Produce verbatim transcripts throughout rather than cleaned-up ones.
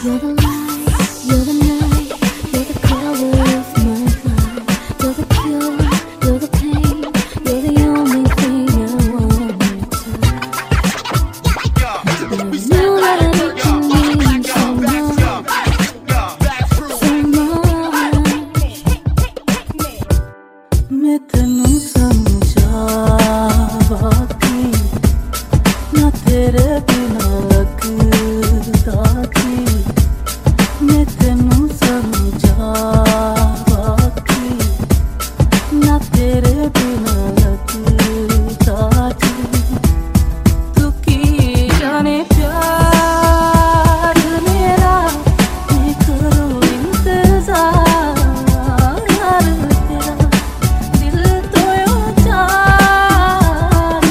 You're the light, you're the night, you're the color of my mind. You're the cure, you're the pain, you're the only thing I want to touch. And I know that it can mean so much, so much. मैं तेनू समझा बाकी ना तेरे बिना लगदा की मैं तेनू समझा बाकी ना तेरे बिना लगदा की तू की जाने प्यार मेरा मैं करूँ इंतजार तेरा दिल तो यूं जान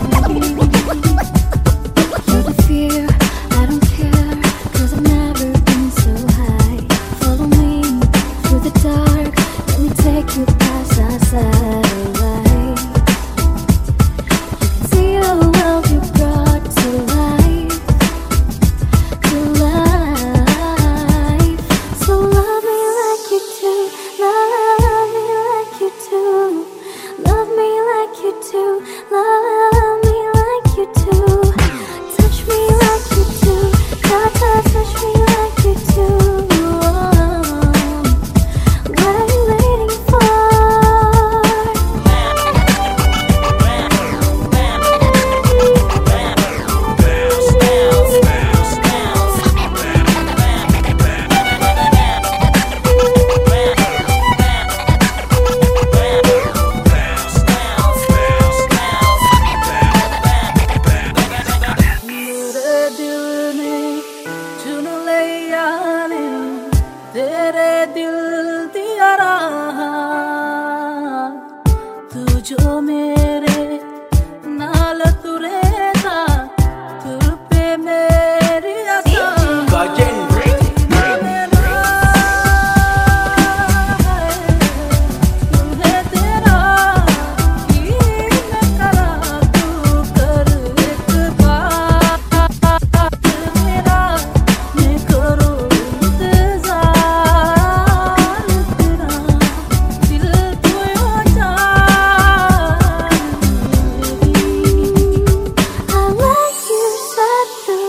You're the fear, I don't care, cause I've never been so high. Follow me through the dark, let me take you past our satellite. You can see the world you brought to life, to life. So love me like you do, love me like you do. Love me like you do, love me like you do. Touch me like you do, touch, touch, touch me like you do. What are you waiting for? मेरे दिल ने चुन लिया ने तेरे दिल दिया राह तू जो मेरे नाल तुरेगा तुर पे मेरी आसा है तेरा की मैं करा तू कर एक बात मेरा मैं करो इंतजार तेरा दिल तो यूं जान I like you set the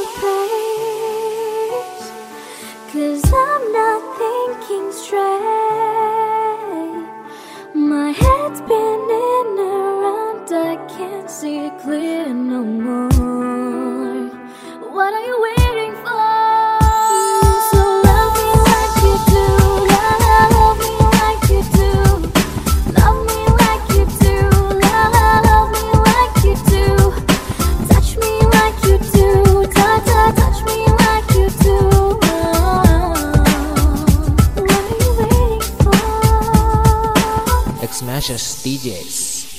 pace, cause I'm not thinking straight. My head's spinning around, I can't see it clear no more. What are you waiting for? So love me like you do, love me like you do. Love me like you do, love me like you do. Touch me like you do, touch, touch, touch me like you do. What are you waiting for? X Smashers D Js.